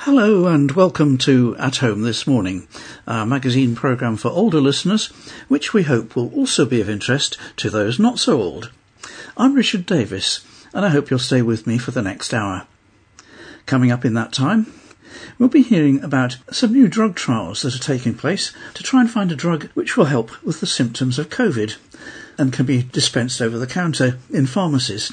Hello and welcome to At Home This Morning, our magazine programme for older listeners, which we hope will also be of interest to those not so old. I'm Richard Davis, and I hope you'll stay with me for the next hour. Coming up in that time, we'll be hearing about some new drug trials that are taking place to try and find a drug which will help with the symptoms of COVID and can be dispensed over the counter in pharmacies.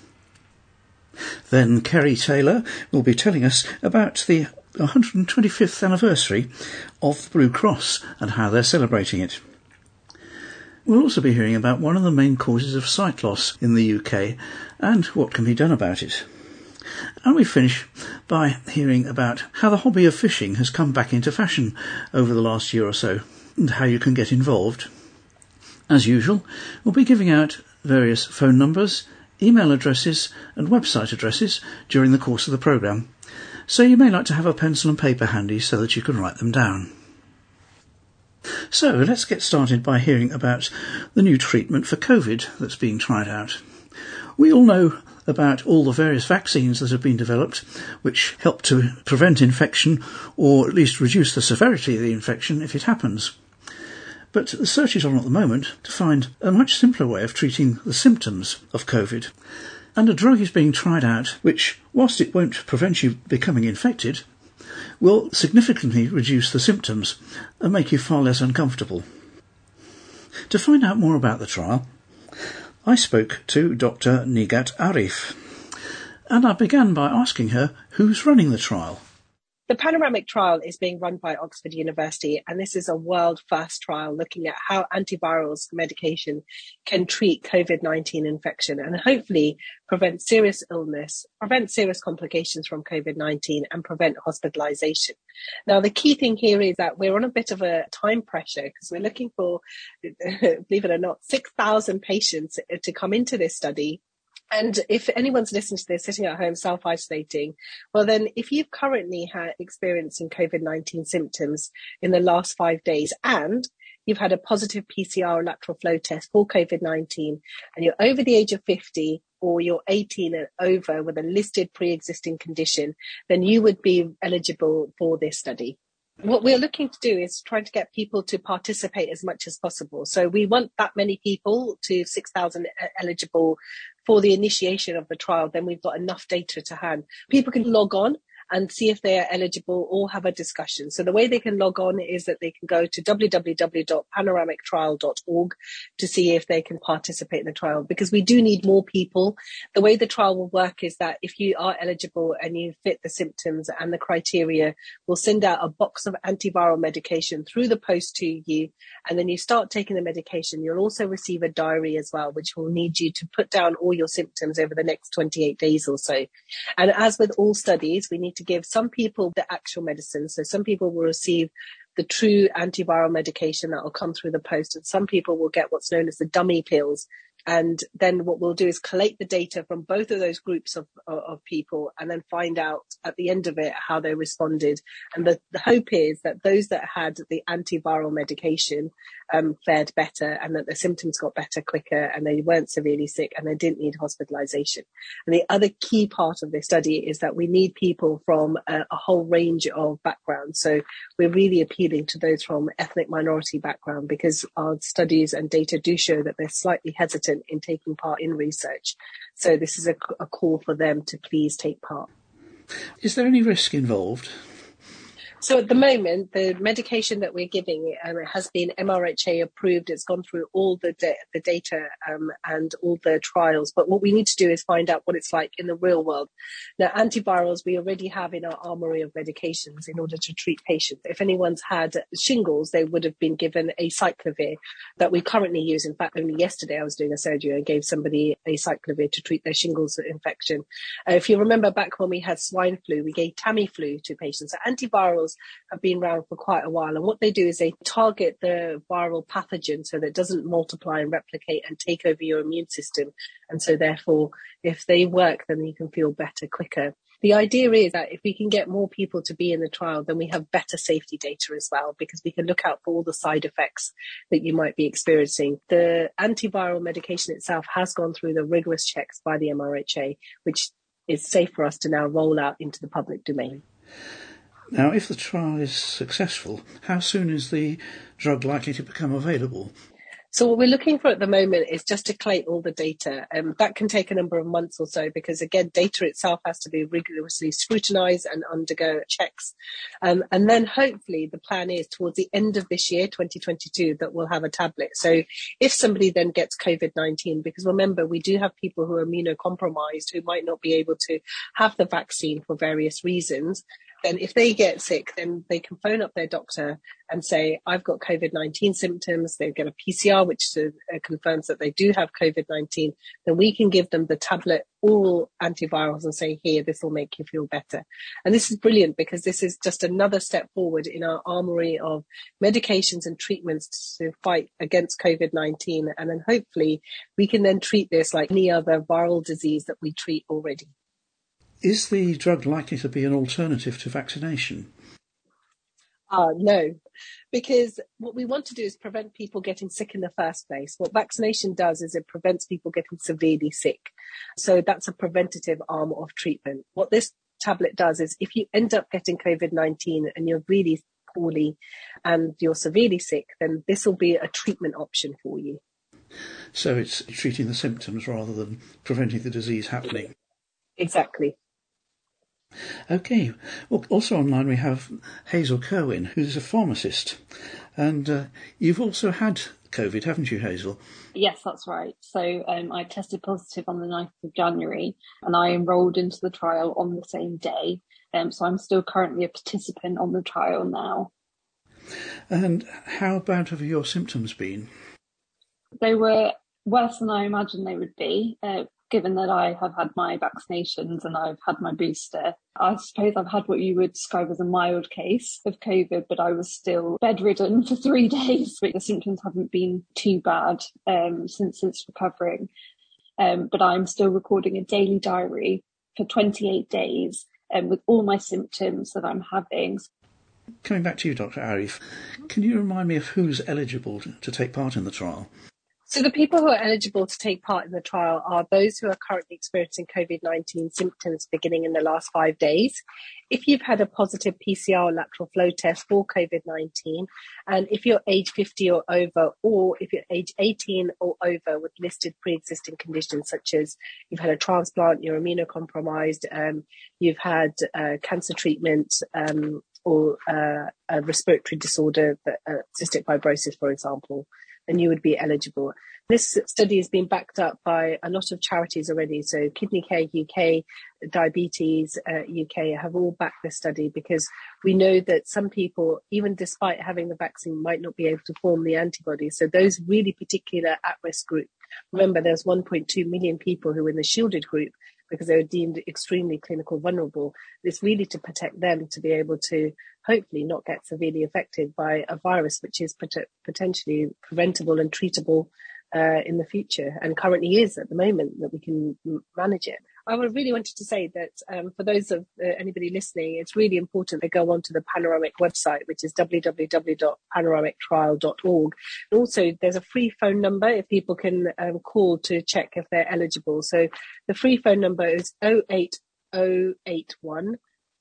Then Kerry Taylor will be telling us about the 125th anniversary of the Blue Cross and how they're celebrating it. We'll also be hearing about one of the main causes of sight loss in the UK and what can be done about it. And we finish by hearing about how the hobby of fishing has come back into fashion over the last year or so and how you can get involved. As usual, we'll be giving out various phone numbers, email addresses and website addresses during the course of the programme, so you may like to have a pencil and paper handy so that you can write them down. So let's get started by hearing about the new treatment for COVID that's being tried out. We all know about all the various vaccines that have been developed which help to prevent infection or at least reduce the severity of the infection if it happens. But the search is on at the moment to find a much simpler way of treating the symptoms of COVID. And a drug is being tried out which, whilst it won't prevent you becoming infected, will significantly reduce the symptoms and make you far less uncomfortable. To find out more about the trial, I spoke to Dr. Nigat Arif, and I began by asking her who's running the trial. The Panoramic trial is being run by Oxford University, and this is a world-first trial looking at how antivirals medication can treat COVID-19 infection and hopefully prevent serious illness, prevent serious complications from COVID-19 and prevent hospitalization. Now, the key thing here is that we're on a bit of a time pressure because we're looking for, believe it or not, 6,000 patients to come into this study. And if anyone's listening to this, sitting at home, self-isolating, well then, if you've currently had experiencing COVID-19 symptoms in the last 5 days and you've had a positive PCR or lateral flow test for COVID-19 and you're over the age of 50 or you're 18 and over with a listed pre-existing condition, then you would be eligible for this study. What we're looking to do is trying to get people to participate as much as possible. So we want that many people, to 6,000 eligible for the initiation of the trial. Then we've got enough data to hand. People can log on and see if they are eligible or have a discussion. So the way they can log on is that they can go to www.panoramictrial.org to see if they can participate in the trial, because we do need more people. The way the trial will work is that if you are eligible and you fit the symptoms and the criteria, we'll send out a box of antiviral medication through the post to you, and then you start taking the medication. You'll also receive a diary as well, which will need you to put down all your symptoms over the next 28 days or so. And as with all studies, we need to give some people the actual medicine. So some people will receive the true antiviral medication that will come through the post, and some people will get what's known as the dummy pills. And then what we'll do is collate the data from both of those groups of people and then find out at the end of it how they responded. And the hope is that those that had the antiviral medication fared better, and that the symptoms got better quicker, and they weren't severely sick, and they didn't need hospitalization. And the other key part of this study is that we need people from a whole range of backgrounds. So we're really appealing to those from ethnic minority background, because our studies and data do show that they're slightly hesitant in taking part in research. So this is a call for them to please take part. Is there any risk involved? So at the moment, the medication that we're giving has been MRHA approved. It's gone through all the data and all the trials. But what we need to do is find out what it's like in the real world. Now, antivirals we already have in our armory of medications in order to treat patients. If anyone's had shingles, they would have been given acyclovir that we currently use. In fact, only yesterday I was doing a surgery and gave somebody acyclovir to treat their shingles infection. If you remember back when we had swine flu, we gave Tamiflu to patients. So antivirals have been around for quite a while, and what they do is they target the viral pathogen so that it doesn't multiply and replicate and take over your immune system, and so therefore if they work then you can feel better quicker. The idea is that if we can get more people to be in the trial, then we have better safety data as well, because we can look out for all the side effects that you might be experiencing. The antiviral medication itself has gone through the rigorous checks by the MRHA, which is safe for us to now roll out into the public domain. Now, if the trial is successful, how soon is the drug likely to become available? So what we're looking for at the moment is just to collate all the data. That can take a number of months or so because, again, data itself has to be rigorously scrutinised and undergo checks. And then hopefully the plan is towards the end of this year, 2022, that we'll have a tablet. So if somebody then gets COVID-19, because remember, we do have people who are immunocompromised who might not be able to have the vaccine for various reasons, then if they get sick, then they can phone up their doctor and say, I've got COVID-19 symptoms. They get a PCR, which confirms that they do have COVID-19. Then we can give them the tablet oral antivirals and say, here, this will make you feel better. And this is brilliant because this is just another step forward in our armory of medications and treatments to fight against COVID-19. And then hopefully we can then treat this like any other viral disease that we treat already. Is the drug likely to be an alternative to vaccination? No, because what we want to do is prevent people getting sick in the first place. What vaccination does is it prevents people getting severely sick. So that's a preventative arm of treatment. What this tablet does is if you end up getting COVID-19 and you're really poorly and you're severely sick, then this will be a treatment option for you. So it's treating the symptoms rather than preventing the disease happening. Exactly. Okay. Well, also online we have Hazel Kerwin, who's a pharmacist. And you've also had COVID, haven't you, Hazel? Yes, that's right. So I tested positive on the 9th of January and I enrolled into the trial on the same day. So I'm still currently a participant on the trial now. And how bad have your symptoms been? They were worse than I imagined they would be. Given that I have had my vaccinations and I've had my booster, I suppose I've had what you would describe as a mild case of COVID, but I was still bedridden for 3 days. But the symptoms haven't been too bad since recovering. But I'm still recording a daily diary for 28 days with all my symptoms that I'm having. Coming back to you, Dr. Arif, can you remind me of who's eligible to take part in the trial? So the people who are eligible to take part in the trial are those who are currently experiencing COVID-19 symptoms beginning in the last 5 days. If you've had a positive PCR lateral flow test for COVID-19, and if you're age 50 or over, or if you're age 18 or over with listed pre-existing conditions such as you've had a transplant, you're immunocompromised, you've had cancer treatment, or a respiratory disorder, cystic fibrosis, for example, and you would be eligible. This study has been backed up by a lot of charities already. So Kidney Care UK, Diabetes UK have all backed this study because we know that some people, even despite having the vaccine, might not be able to form the antibodies. So those really particular at-risk group. Remember, there's 1.2 million people who are in the shielded group because they were deemed extremely clinical vulnerable. It's really to protect them to be able to hopefully not get severely affected by a virus which is potentially preventable and treatable in the future, and currently is at the moment that we can manage it. I would really wanted to say that for those of anybody listening, it's really important to go onto the Panoramic website, which is www.panoramictrial.org. And also, there's a free phone number if people can call to check if they're eligible. So the free phone number is 08081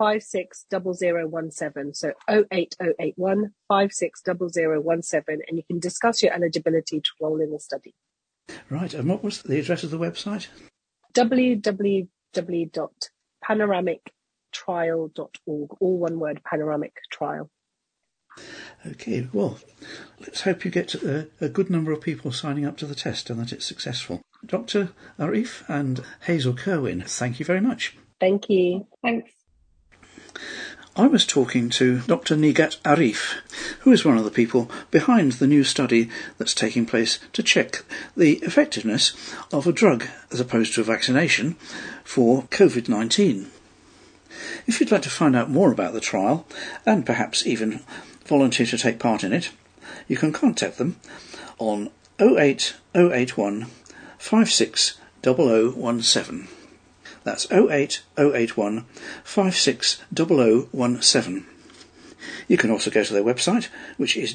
560017. So 08081 560017, and you can discuss your eligibility to enroll in the study. Right, and what was the address of the website? www.panoramictrial.org, all one word, panoramic trial. Okay, well, let's hope you get a good number of people signing up to the test and that it's successful. Dr. Arif and Hazel Kerwin, thank you very much. Thank you. Thanks. I was talking to Dr. Nigat Arif, who is one of the people behind the new study that's taking place to check the effectiveness of a drug as opposed to a vaccination for COVID-19. If you'd like to find out more about the trial and perhaps even volunteer to take part in it, you can contact them on 08081 560017. That's 08081 560017. You can also go to their website, which is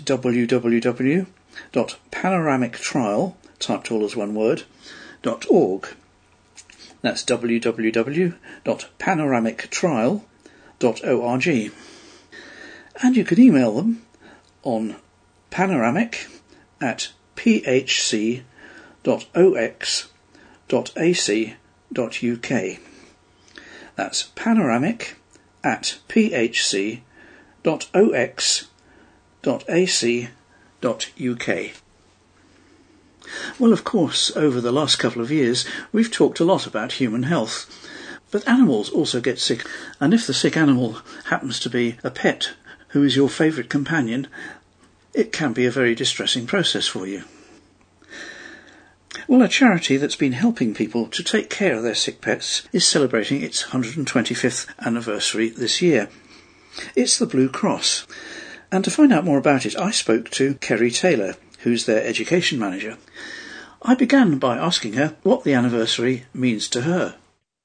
www.panoramictrial, typed all as one word, .org. That's www.panoramictrial.org. And you can email them on panoramic@phc.ox.ac.uk. That's panoramic@phc.ox.ac.uk. Well, of course, over the last couple of years, we've talked a lot about human health. But animals also get sick, and if the sick animal happens to be a pet who is your favourite companion, it can be a very distressing process for you. Well, a charity that's been helping people to take care of their sick pets is celebrating its 125th anniversary this year. It's the Blue Cross. And to find out more about it, I spoke to Kerry Taylor, who's their education manager. I began by asking her what the anniversary means to her.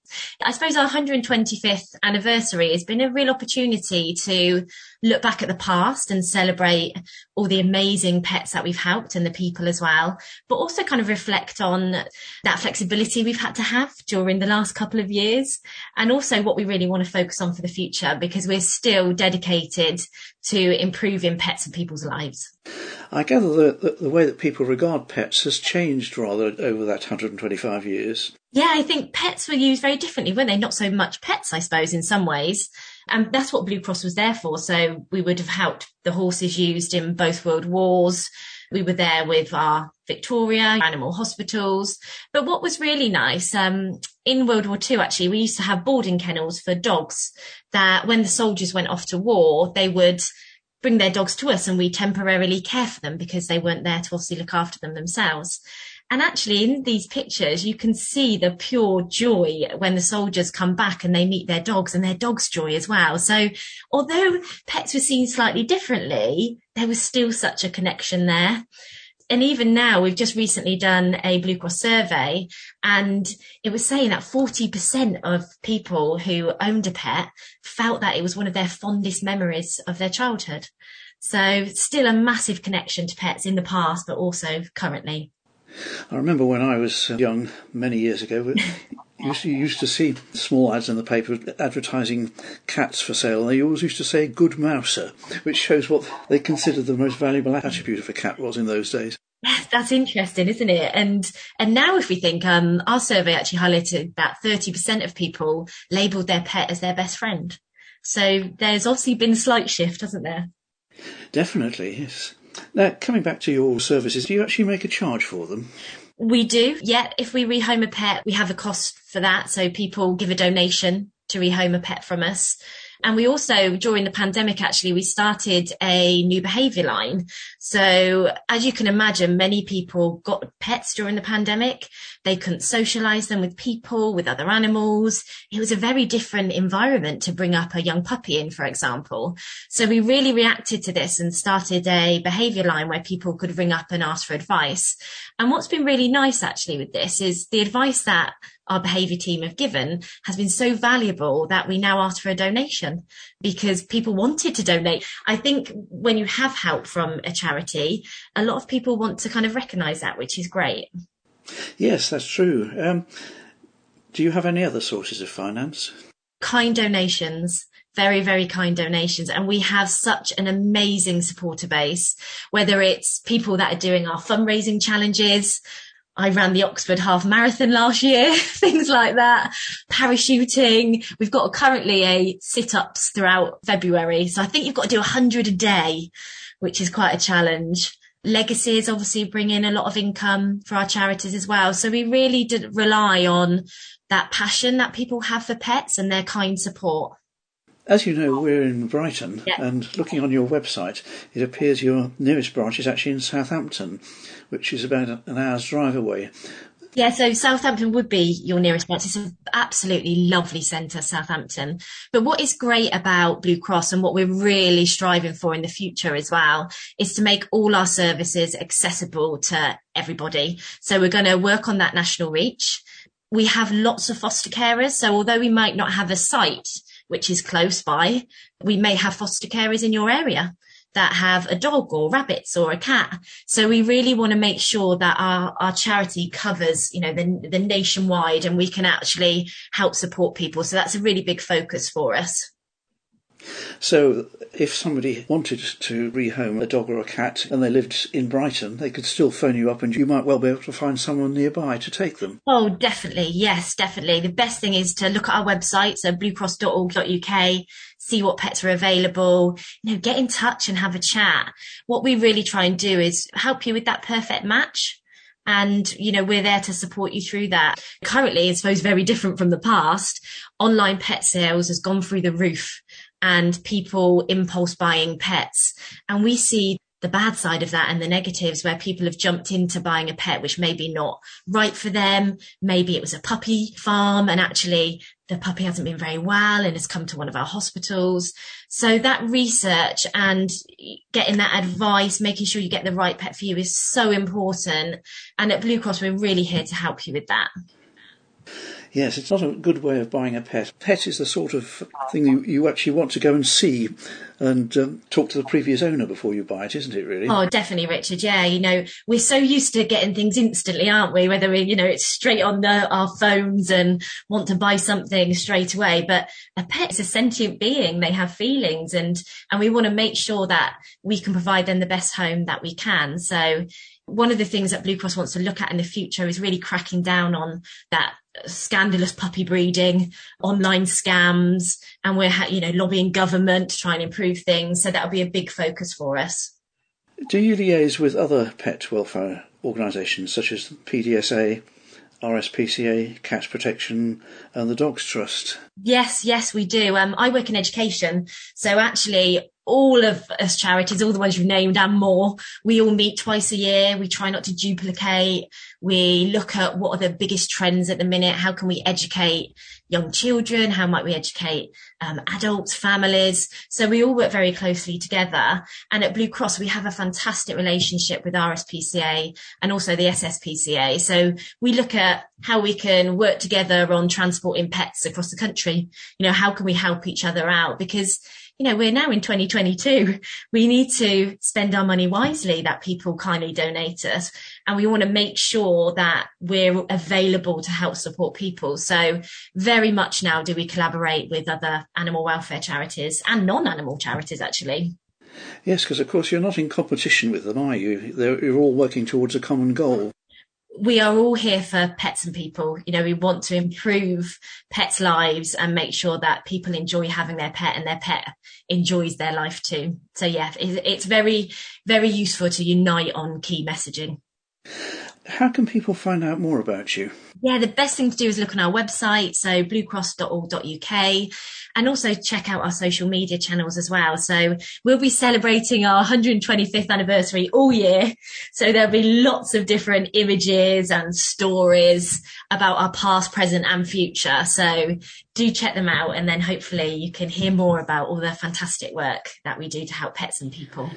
I suppose our 125th anniversary has been a real opportunity to look back at the past and celebrate all the amazing pets that we've helped and the people as well, but also kind of reflect on that flexibility we've had to have during the last couple of years, and also what we really want to focus on for the future, because we're still dedicated to improving pets and people's lives. I gather that the way that people regard pets has changed rather over that 125 years. Yeah, I think pets were used very differently, weren't they? Not so much pets, I suppose, in some ways. And that's what Blue Cross was there for. So we would have helped the horses used in both World Wars. We were there with our Victoria animal hospitals. But what was really nice, in World War II, actually, we used to have boarding kennels for dogs that when the soldiers went off to war, they would bring their dogs to us and we temporarily care for them because they weren't there to obviously look after them themselves. And actually in these pictures, you can see the pure joy when the soldiers come back and they meet their dogs, and their dogs' joy as well. So although pets were seen slightly differently, there was still such a connection there. And even now, we've just recently done a Blue Cross survey, and it was saying that 40% of people who owned a pet felt that it was one of their fondest memories of their childhood. So still a massive connection to pets in the past, but also currently. I remember when I was young, many years ago, you used to see small ads in the paper advertising cats for sale, and they always used to say good mouser, which shows what they considered the most valuable attribute of a cat was in those days. Yes, that's interesting, isn't it? And now if we think, our survey actually highlighted that 30% of people labelled their pet as their best friend. So there's obviously been a slight shift, hasn't there? Definitely, yes. Now, coming back to your services, do you actually make a charge for them? We do, yeah. If we rehome a pet, we have a cost for that. So people give a donation to rehome a pet from us. And we also, during the pandemic, actually, we started a new behaviour line. So as you can imagine, many people got pets during the pandemic. They couldn't socialise them with people, with other animals. It was a very different environment to bring up a young puppy in, for example. So we really reacted to this and started a behaviour line where people could ring up and ask for advice. And what's been really nice, actually, with this is the advice that our behaviour team have given has been so valuable that we now ask for a donation because people wanted to donate. I think when you have help from a charity, a lot of people want to kind of recognise that, which is great. Yes, that's true. Do you have any other sources of finance? Kind donations. Very, very kind donations. And we have such an amazing supporter base, whether it's people that are doing our fundraising challenges. I ran the Oxford Half Marathon last year, things like that, parachuting. We've got currently a sit-ups throughout February. So I think you've got to do 100 a day, which is quite a challenge. Legacies obviously bring in a lot of income for our charities as well. So we really did rely on that passion that people have for pets and their kind support. As you know, we're in Brighton, yeah. And looking on your website, it appears your nearest branch is actually in Southampton, which is about an hour's drive away. Yeah, so Southampton would be your nearest branch. It's an absolutely lovely centre, Southampton. But what is great about Blue Cross and what we're really striving for in the future as well is to make all our services accessible to everybody. So we're going to work on that national reach. We have lots of foster carers. So although we might not have a site which is close by, we may have foster carers in your area that have a dog or rabbits or a cat. So we really want to make sure that our charity covers, the nationwide, and we can actually help support people. So that's a really big focus for us. So if somebody wanted to rehome a dog or a cat and they lived in Brighton, they could still phone you up and you might well be able to find someone nearby to take them. Oh, definitely. Yes, definitely. The best thing is to look at our website, so bluecross.org.uk, see what pets are available, get in touch and have a chat. What we really try and do is help you with that perfect match. And, we're there to support you through that. Currently, I suppose very different from the past, online pet sales has gone through the roof and people impulse buying pets. And we see the bad side of that and the negatives where people have jumped into buying a pet which may be not right for them. Maybe it was a puppy farm and actually the puppy hasn't been very well and has come to one of our hospitals. So that research and getting that advice, making sure you get the right pet for you is so important. And at Blue Cross, we're really here to help you with that. Yes, it's not a good way of buying a pet. Pet is the sort of thing you actually want to go and see and talk to the previous owner before you buy it, isn't it, really? Oh, definitely, Richard. Yeah, we're so used to getting things instantly, aren't we? Whether it's straight on our phones and want to buy something straight away. But a pet is a sentient being. They have feelings and we want to make sure that we can provide them the best home that we can. So one of the things that Blue Cross wants to look at in the future is really cracking down on that scandalous puppy breeding, online scams, and we're lobbying government to try and improve things. So that'll be a big focus for us. Do you liaise with other pet welfare organisations such as PDSA, RSPCA, Cats Protection and the Dogs Trust? Yes, we do. I work in education, so actually all of us charities, all the ones you've named and more, we all meet twice a year. We try not to duplicate. We look at what are the biggest trends at the minute. How can we educate young children? How might we educate adults, families? So we all work very closely together. And at Blue Cross, we have a fantastic relationship with RSPCA and also the SSPCA. So we look at how we can work together on transporting pets across the country. How can we help each other out? Because we're now in 2022. We need to spend our money wisely that people kindly donate us. And we want to make sure that we're available to help support people. So very much now do we collaborate with other animal welfare charities and non-animal charities, actually. Yes, because of course you're not in competition with them, are you? You're all working towards a common goal. We are all here for pets and people. We want to improve pets' lives and make sure that people enjoy having their pet and their pet enjoys their life too. So yeah, it's very, very useful to unite on key messaging. How can people find out more about you? Yeah, the best thing to do is look on our website, so bluecross.org.uk, and also check out our social media channels as well. So we'll be celebrating our 125th anniversary all year. So there'll be lots of different images and stories about our past, present and future. So do check them out, and then hopefully you can hear more about all the fantastic work that we do to help pets and people.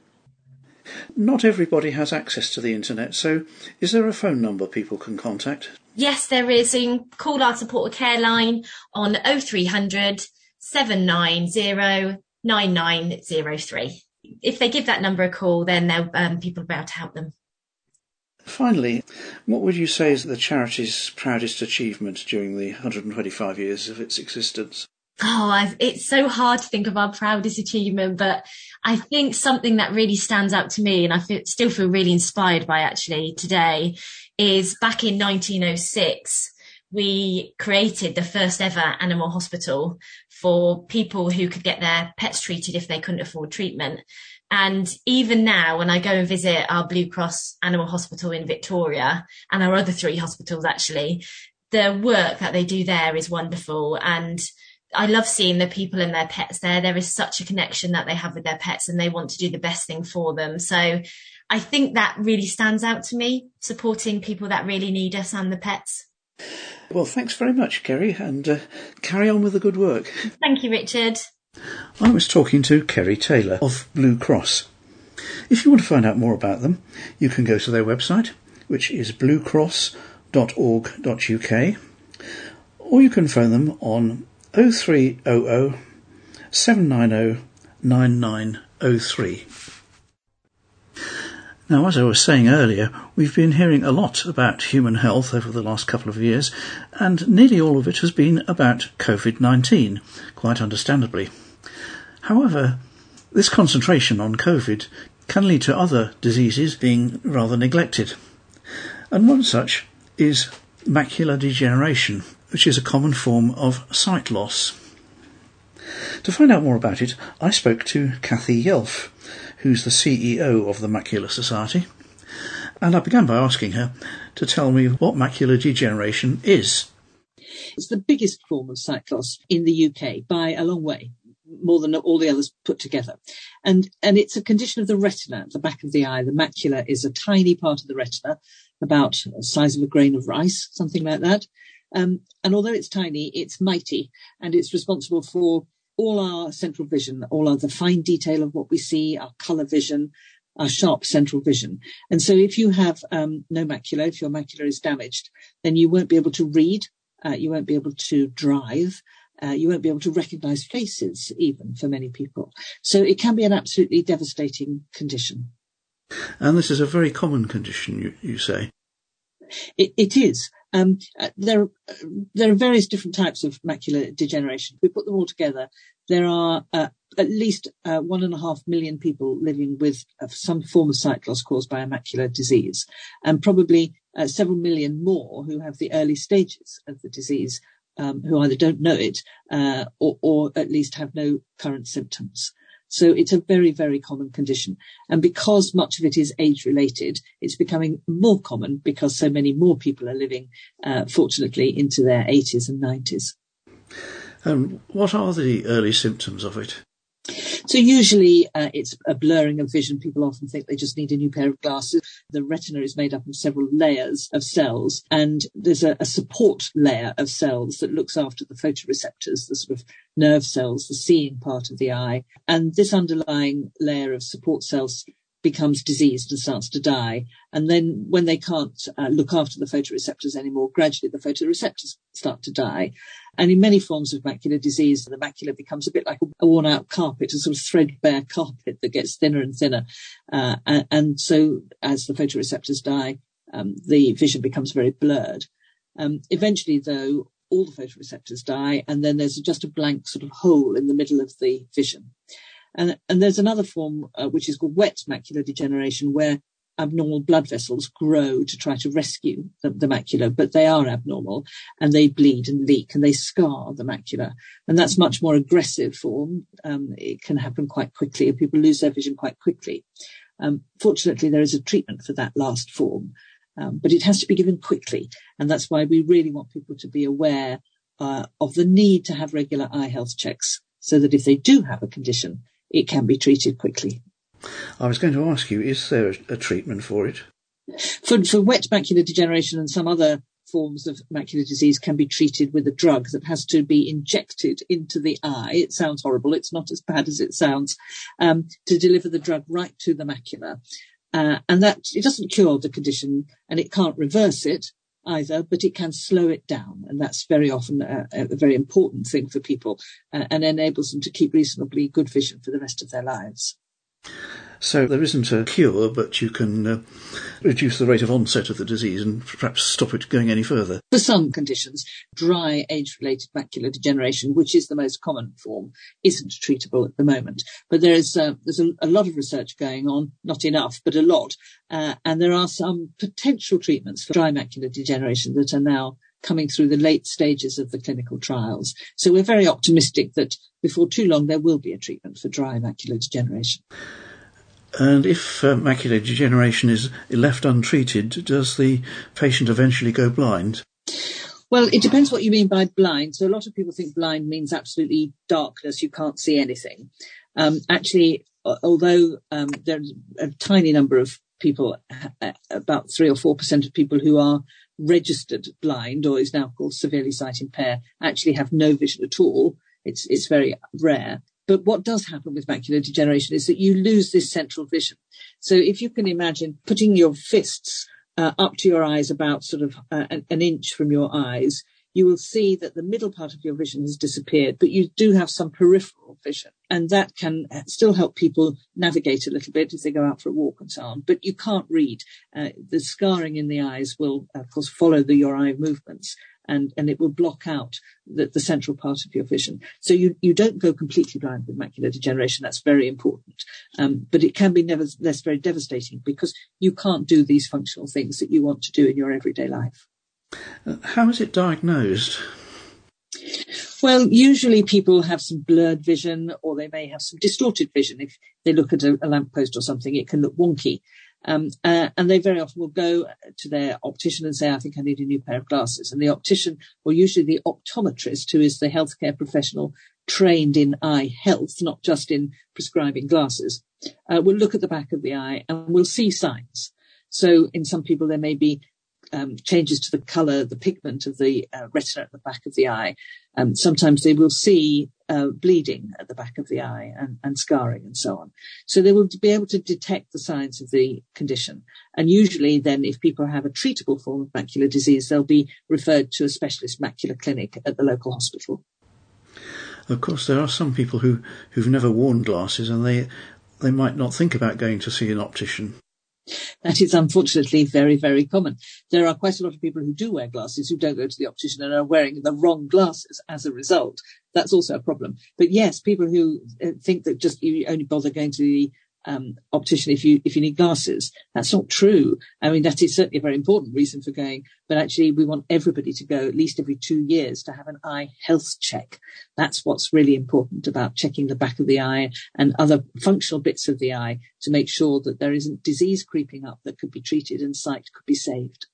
Not everybody has access to the internet, so is there a phone number people can contact? Yes, there is. So you can call our support care line on 0300 790 9903. If they give that number a call, then people will be able to help them. Finally, what would you say is the charity's proudest achievement during the 125 years of its existence? It's so hard to think of our proudest achievement, but I think something that really stands out to me, and I still feel really inspired by actually today, is back in 1906, we created the first ever animal hospital for people who could get their pets treated if they couldn't afford treatment. And even now, when I go and visit our Blue Cross Animal Hospital in Victoria and our other 3 hospitals, actually, the work that they do there is wonderful. And I love seeing the people and their pets there. There is such a connection that they have with their pets and they want to do the best thing for them. So I think that really stands out to me, supporting people that really need us and the pets. Well, thanks very much, Kerry, and carry on with the good work. Thank you, Richard. I was talking to Kerry Taylor of Blue Cross. If you want to find out more about them, you can go to their website, which is bluecross.org.uk, or you can phone them on 0300 790 9903. Now, as I was saying earlier, we've been hearing a lot about human health over the last couple of years, and nearly all of it has been about COVID-19, quite understandably. However, this concentration on COVID can lead to other diseases being rather neglected. And one such is macular degeneration, which is a common form of sight loss. To find out more about it, I spoke to Kathy Yelf, who's the CEO of the Macular Society, and I began by asking her to tell me what macular degeneration is. It's the biggest form of sight loss in the UK by a long way, more than all the others put together. And it's a condition of the retina, at the back of the eye. The macula is a tiny part of the retina, about the size of a grain of rice, something like that. And although it's tiny, it's mighty, and it's responsible for all our central vision, all of the fine detail of what we see, our colour vision, our sharp central vision. And so if you have no macula, if your macula is damaged, then you won't be able to read, you won't be able to drive, you won't be able to recognise faces even for many people. So it can be an absolutely devastating condition. And this is a very common condition, you say? It is. There are various different types of macular degeneration. If we put them all together, there are at least 1.5 million people living with some form of sight loss caused by a macular disease, and probably several million more who have the early stages of the disease, who either don't know it or at least have no current symptoms. So it's a very, very common condition. And because much of it is age-related, it's becoming more common because so many more people are living, fortunately, into their 80s and 90s. What are the early symptoms of it? So usually it's a blurring of vision. People often think they just need a new pair of glasses. The retina is made up of several layers of cells, and there's a support layer of cells that looks after the photoreceptors, the sort of nerve cells, the seeing part of the eye. And this underlying layer of support cells becomes diseased and starts to die. And then when they can't look after the photoreceptors anymore, gradually the photoreceptors start to die. And in many forms of macular disease, the macula becomes a bit like a worn-out carpet, a sort of threadbare carpet that gets thinner and thinner. And so as the photoreceptors die, the vision becomes very blurred. Eventually, though, all the photoreceptors die, and then there's just a blank sort of hole in the middle of the vision. And there's another form, which is called wet macular degeneration, where abnormal blood vessels grow to try to rescue the macula, but they are abnormal and they bleed and leak and they scar the macula. And that's much more aggressive form. It can happen quite quickly and people lose their vision quite quickly. Fortunately, there is a treatment for that last form, but it has to be given quickly. And that's why we really want people to be aware of the need to have regular eye health checks so that if they do have a condition, it can be treated quickly. I was going to ask you, is there a treatment for it? For wet macular degeneration and some other forms of macular disease can be treated with a drug that has to be injected into the eye. It sounds horrible. It's not as bad as it sounds, to deliver the drug right to the macula. And that it doesn't cure the condition and it can't reverse it either, but it can slow it down. And that's very often a very important thing for people and enables them to keep reasonably good vision for the rest of their lives. So there isn't a cure, but you can reduce the rate of onset of the disease and perhaps stop it going any further. For some conditions, dry age-related macular degeneration, which is the most common form, isn't treatable at the moment. But there's a lot of research going on, not enough, but a lot. And there are some potential treatments for dry macular degeneration that are now coming through the late stages of the clinical trials. So we're very optimistic that before too long there will be a treatment for dry macular degeneration. And if macular degeneration is left untreated, does the patient eventually go blind? Well, it depends what you mean by blind. So a lot of people think blind means absolutely darkness, you can't see anything. Actually, although there's a tiny number of people, about 3 or 4% of people who are registered blind, or is now called severely sight impaired, actually have no vision at all. It's very rare. But what does happen with macular degeneration is that you lose this central vision. So if you can imagine putting your fists up to your eyes about sort of an inch from your eyes, you will see that the middle part of your vision has disappeared, but you do have some peripheral vision. And that can still help people navigate a little bit if they go out for a walk and so on. But you can't read. The scarring in the eyes will, of course, follow your eye movements. and it will block out the central part of your vision. So you don't go completely blind with macular degeneration. That's very important. But it can be nevertheless very devastating because you can't do these functional things that you want to do in your everyday life. How is it diagnosed? Well, usually people have some blurred vision, or they may have some distorted vision. If they look at a lamppost or something, it can look wonky. And they very often will go to their optician and say, I think I need a new pair of glasses. And the optician, or usually the optometrist, who is the healthcare professional trained in eye health, not just in prescribing glasses, will look at the back of the eye and will see signs. So in some people, there may be changes to the colour, the pigment of the retina at the back of the eye. Sometimes they will see bleeding at the back of the eye and scarring and so on. So they will be able to detect the signs of the condition. And usually then, if people have a treatable form of macular disease, they'll be referred to a specialist macular clinic at the local hospital. Of course, there are some people who've never worn glasses, and they might not think about going to see an optician. That is unfortunately very, very common. There are quite a lot of people who do wear glasses who don't go to the optician and are wearing the wrong glasses as a result. That's also a problem. But yes, people who think that just you only bother going to the optician if you need glasses, that's not true. I mean, that is certainly a very important reason for going, but actually we want everybody to go at least every 2 years to have an eye health check. That's what's really important about checking the back of the eye and other functional bits of the eye to make sure that there isn't disease creeping up that could be treated and sight could be saved.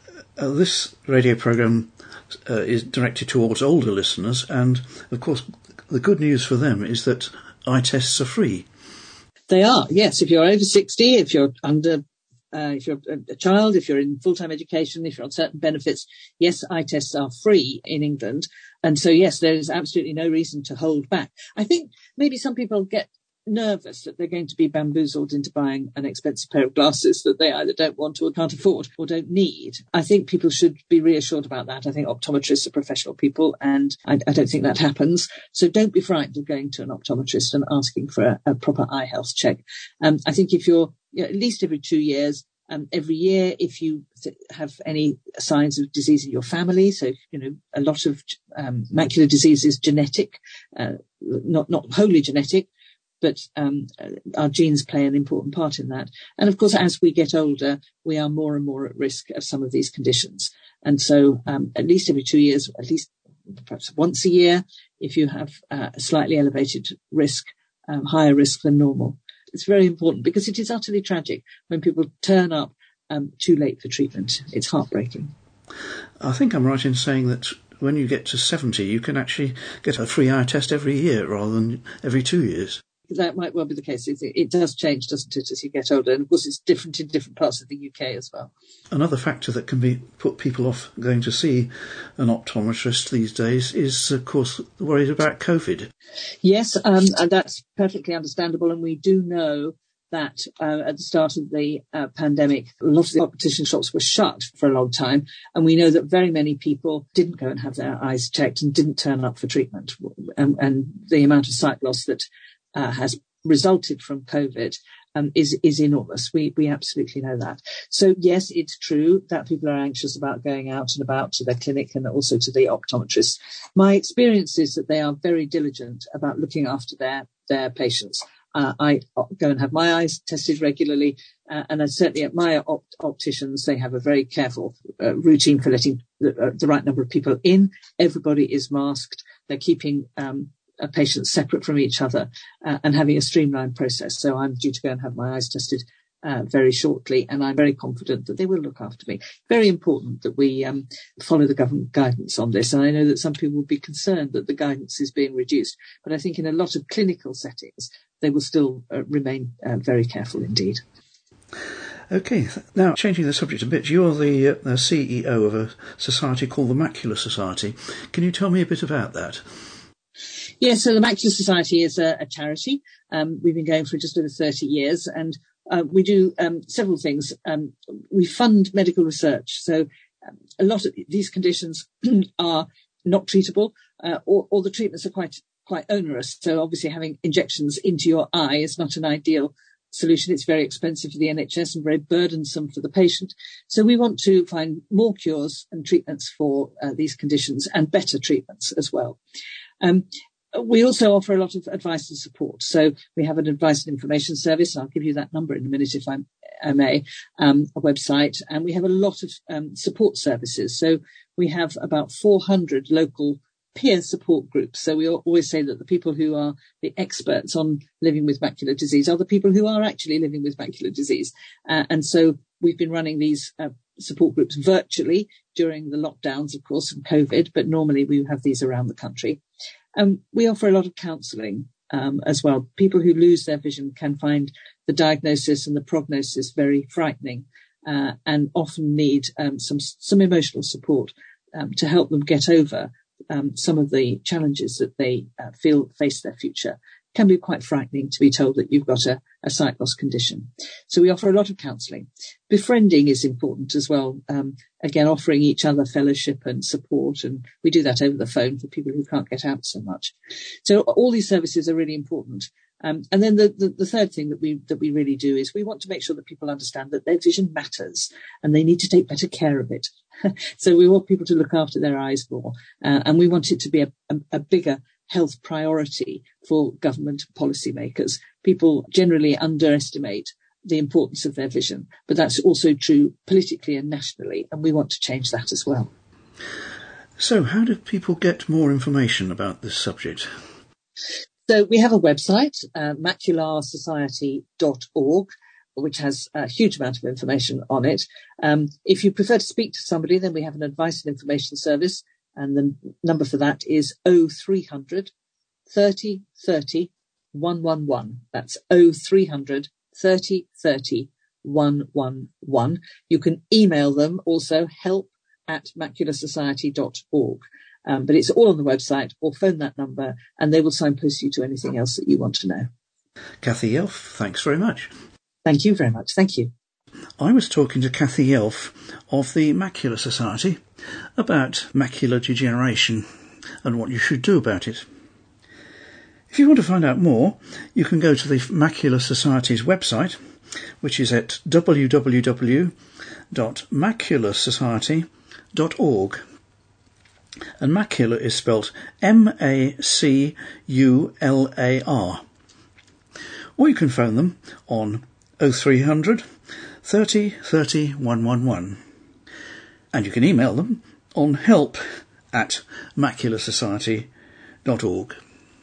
This radio programme is directed towards older listeners, and of course the good news for them is that eye tests are free. They are, yes. If you're over 60, if you're if you're a child, if you're in full-time education, if you're on certain benefits, yes, eye tests are free in England. And so, yes, there is absolutely no reason to hold back. I think maybe some people get nervous that they're going to be bamboozled into buying an expensive pair of glasses that they either don't want or can't afford or don't need. I think people should be reassured about that. I think optometrists are professional people, and I don't think that happens. So don't be frightened of going to an optometrist and asking for a proper eye health check. I think if you're at least every 2 years, every year, if you have any signs of disease in your family, so, a lot of macular disease is genetic, not wholly genetic, but our genes play an important part in that. And of course, as we get older, we are more and more at risk of some of these conditions. And so at least every 2 years, at least perhaps once a year, if you have a slightly elevated risk, higher risk than normal. It's very important because it is utterly tragic when people turn up too late for treatment. It's heartbreaking. I think I'm right in saying that when you get to 70, you can actually get a free eye test every year rather than every 2 years. That might well be the case. It does change, doesn't it, as you get older? And of course, it's different in different parts of the UK as well. Another factor that can put people off going to see an optometrist these days is, of course, worried about COVID. Yes, and that's perfectly understandable. And we do know that at the start of the pandemic, a lot of the optician shops were shut for a long time. And we know that very many people didn't go and have their eyes checked and didn't turn up for treatment. And the amount of sight loss that has resulted from COVID is enormous. We absolutely know that. So yes, it's true that people are anxious about going out and about to their clinic and also to the optometrist. My experience is that they are very diligent about looking after their patients. I go and have my eyes tested regularly, and certainly at my opticians, they have a very careful routine for letting the right number of people in. Everybody is masked. They're keeping patients separate from each other and having a streamlined process. So I'm due to go and have my eyes tested very shortly, and I'm very confident that they will look after me. Very important that we follow the government guidance on this. And I know that some people will be concerned that the guidance is being reduced, but I think in a lot of clinical settings, they will still remain very careful indeed. OK, now changing the subject a bit, you're the CEO of a society called the Macular Society. Can you tell me a bit about that? Yes, so the Macular Society is a charity. We've been going for just over 30 years, and we do several things. We fund medical research. So a lot of these conditions are not treatable, or the treatments are quite onerous. So obviously having injections into your eye is not an ideal solution. It's very expensive for the NHS and very burdensome for the patient. So we want to find more cures and treatments for these conditions, and better treatments as well. We also offer a lot of advice and support. So we have an advice and information service. I'll give you that number in a minute if I may, a website. And we have a lot of support services. So we have about 400 local peer support groups. So we always say that the people who are the experts on living with macular disease are the people who are actually living with macular disease. And so we've been running these support groups virtually during the lockdowns, of course, from COVID, but normally we have these around the country. We offer a lot of counselling as well. People who lose their vision can find the diagnosis and the prognosis very frightening, and often need some emotional support to help them get over some of the challenges that they feel face their future. It can be quite frightening to be told that you've got a sight loss condition. So we offer a lot of counselling. Befriending is important as well. Again, offering each other fellowship and support, and we do that over the phone for people who can't get out so much. So all these services are really important. And then the third thing that we really do is we want to make sure that people understand that their vision matters and they need to take better care of it. So we want people to look after their eyes more, and we want it to be a bigger health priority for government policymakers. People generally underestimate the importance of their vision, but that's also true politically and nationally, and we want to change that as well. So how do people get more information about this subject? So we have a website, macularsociety.org, which has a huge amount of information on it. If you prefer to speak to somebody, then we have an advice and information service, and the number for that is 0300 30 30 111. That's 0300 30 30 111. You can email them also, help@macularsociety.org. But it's all on the website, or phone that number and they will signpost you to anything else that you want to know. Cathy Yelf, thanks very much. Thank you very much. Thank you. I was talking to Cathy Yelf of the Macular Society about macular degeneration and what you should do about it. If you want to find out more, you can go to the Macular Society's website, which is at www.macularsociety.org. And macular is spelt MACULAR. Or you can phone them on 0300 30 30 111. And you can email them on help@macularsociety.org.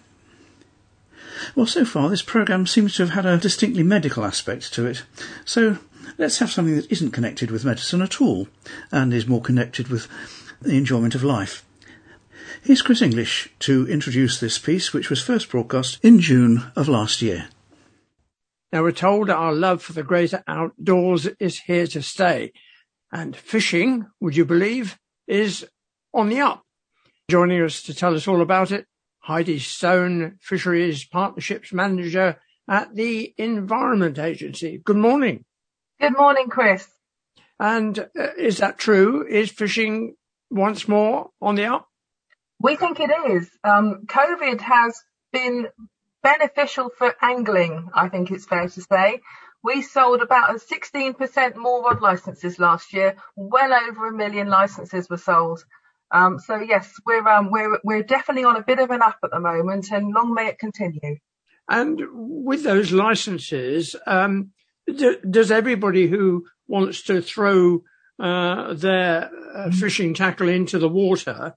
Well, so far this programme seems to have had a distinctly medical aspect to it. So let's have something that isn't connected with medicine at all and is more connected with the enjoyment of life. Here's Chris English to introduce this piece, which was first broadcast in June of last year. Now, we're told that our love for the greater outdoors is here to stay. And fishing, would you believe, is on the up. Joining us to tell us all about it, Heidi Stone, Fisheries Partnerships Manager at the Environment Agency. Good morning. Good morning, Chris. And is that true? Is fishing once more on the up? We think it is. COVID has been beneficial for angling, I think it's fair to say. We sold about 16% more rod licenses last year. Well over 1 million licenses were sold. So yes, we're definitely on a bit of an up at the moment, and long may it continue. And with those licenses, does everybody who wants to throw their fishing tackle into the water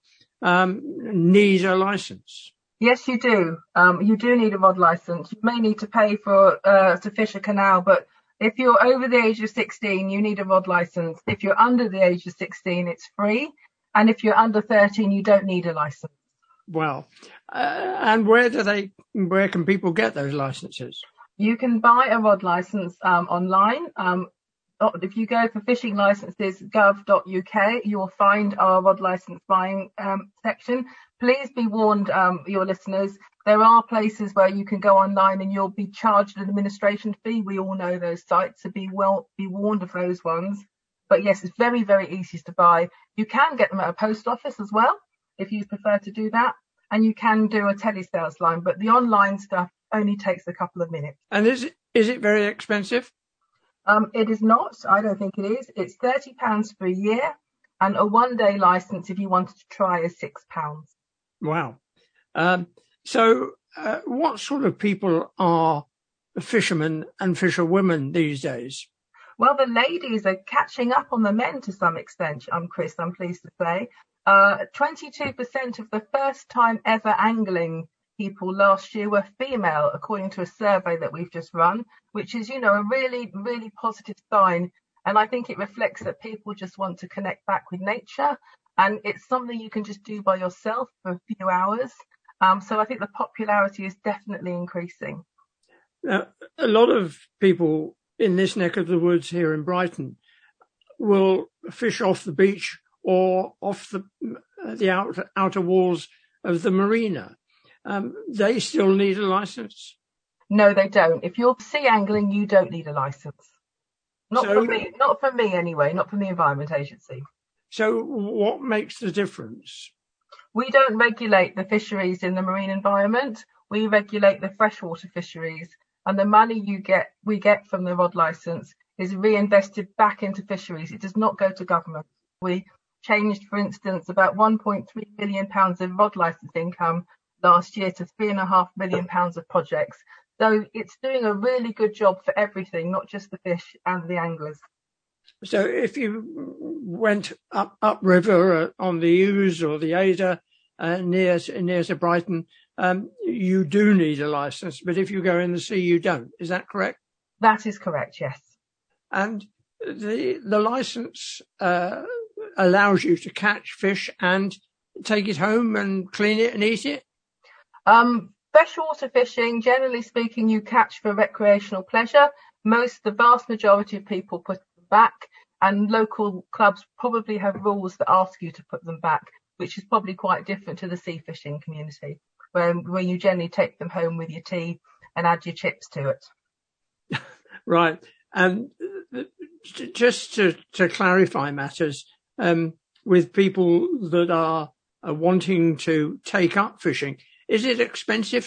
need a license? Yes, you do. You do need a rod license. You may need to pay for to fish a canal, but if you're over the age of 16, you need a rod license. If you're under the age of 16, it's free. And if you're under 13, you don't need a license. Well, and where can people get those licenses? You can buy a rod license online. If you go for fishing licenses, gov.uk, you will find our rod license buying section. Please be warned, your listeners, there are places where you can go online and you'll be charged an administration fee. We all know those sites, so be warned of those ones. But yes, it's very, very easy to buy. You can get them at a post office as well, if you prefer to do that. And you can do a telesales line. But the online stuff, only takes a couple of minutes. And is it very expensive? It is not. I don't think it is. It's £30 for a year, and a 1-day license if you wanted to try is £6. Wow. So what sort of people are fishermen and fisherwomen these days? Well, the ladies are catching up on the men to some extent, Chris, I'm pleased to say. 22% of the first time ever angling people last year were female, according to a survey that we've just run, which is, a really, really positive sign. And I think it reflects that people just want to connect back with nature. And it's something you can just do by yourself for a few hours. So I think the popularity is definitely increasing. A lot of people in this neck of the woods here in Brighton will fish off the beach or off the outer walls of the marina. They still need a license? No, they don't. If you're sea angling, you don't need a license. Not for me anyway, not from the Environment Agency. So what makes the difference? We don't regulate the fisheries in the marine environment. We regulate the freshwater fisheries, and the money we get from the rod licence is reinvested back into fisheries. It does not go to government. We changed, for instance, about £1.3 million of rod licence income last year to £3.5 million of projects. So it's doing a really good job for everything, not just the fish and the anglers. So if you went upriver on the Ouse or the Ada near to Brighton, you do need a licence, but if you go in the sea, you don't. Is that correct? That is correct, yes. And the licence allows you to catch fish and take it home and clean it and eat it? Freshwater fishing, generally speaking, you catch for recreational pleasure. The vast majority of people put them back, and local clubs probably have rules that ask you to put them back, which is probably quite different to the sea fishing community, where you generally take them home with your tea and add your chips to it. Right. And just to clarify matters, with people that are wanting to take up fishing, is it expensive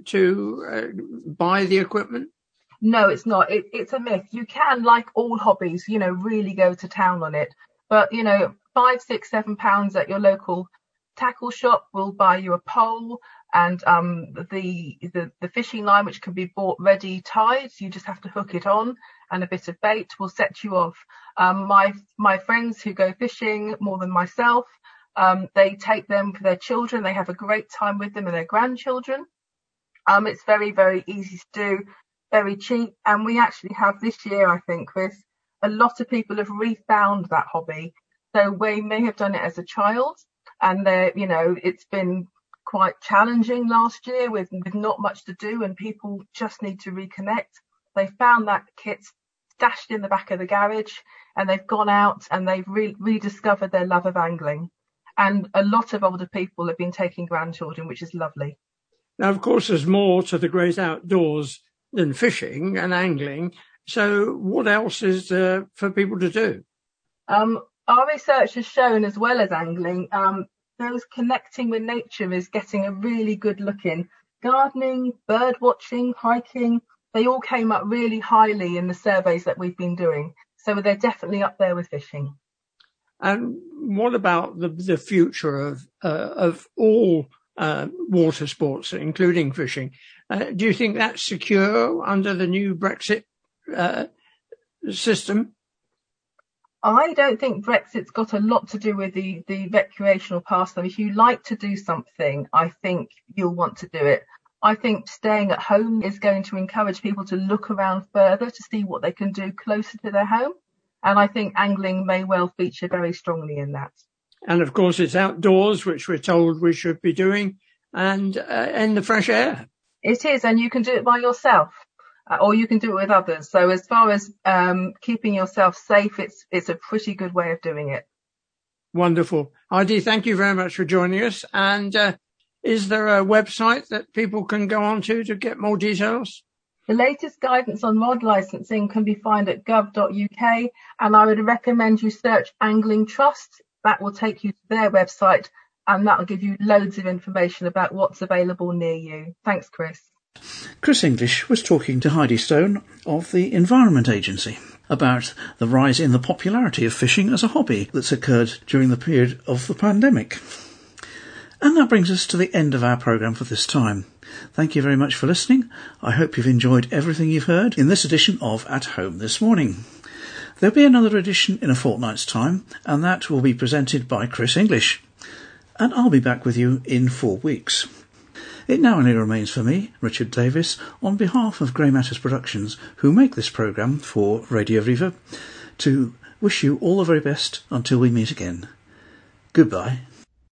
to buy the equipment? No, it's not. It's a myth. You can, like all hobbies, really go to town on it. But, £5, £6, £7 at your local tackle shop will buy you a pole and the fishing line, which can be bought ready tied. You just have to hook it on, and a bit of bait will set you off. My friends who go fishing more than myself, they take them for their children. They have a great time with them and their grandchildren. It's very, very easy to do, very cheap. And we actually have this year, I think, Chris, a lot of people have refound that hobby. So we may have done it as a child, and it's been quite challenging last year with not much to do, and people just need to reconnect. They found that kit stashed in the back of the garage, and they've gone out and they've rediscovered their love of angling. And a lot of older people have been taking grandchildren, which is lovely. Now, of course, there's more to the great outdoors than fishing and angling. So what else is there for people to do? Our research has shown, as well as angling, those connecting with nature is getting a really good look in. Gardening, bird watching, hiking, they all came up really highly in the surveys that we've been doing. So they're definitely up there with fishing. And what about the future of all water sports, including fishing? Do you think that's secure under the new Brexit system? I don't think Brexit's got a lot to do with the recreational pastime. If you like to do something, I think you'll want to do it. I think staying at home is going to encourage people to look around further to see what they can do closer to their home. And I think angling may well feature very strongly in that. And of course, it's outdoors, which we're told we should be doing, and in the fresh air. It is, and you can do it by yourself, or you can do it with others. So as far as keeping yourself safe, it's a pretty good way of doing it. Wonderful. Heidi, thank you very much for joining us. And is there a website that people can go on to get more details? The latest guidance on rod licensing can be found at gov.uk, and I would recommend you search Angling Trust. That will take you to their website, and that will give you loads of information about what's available near you. Thanks, Chris. Chris English was talking to Heidi Stone of the Environment Agency about the rise in the popularity of fishing as a hobby that's occurred during the period of the pandemic. And that brings us to the end of our programme for this time. Thank you very much for listening. I hope you've enjoyed everything you've heard in this edition of At Home This Morning. There'll be another edition in a fortnight's time, and that will be presented by Chris English. And I'll be back with you in 4 weeks. It now only remains for me, Richard Davis, on behalf of Grey Matters Productions, who make this programme for Radio Viva, to wish you all the very best until we meet again. Goodbye.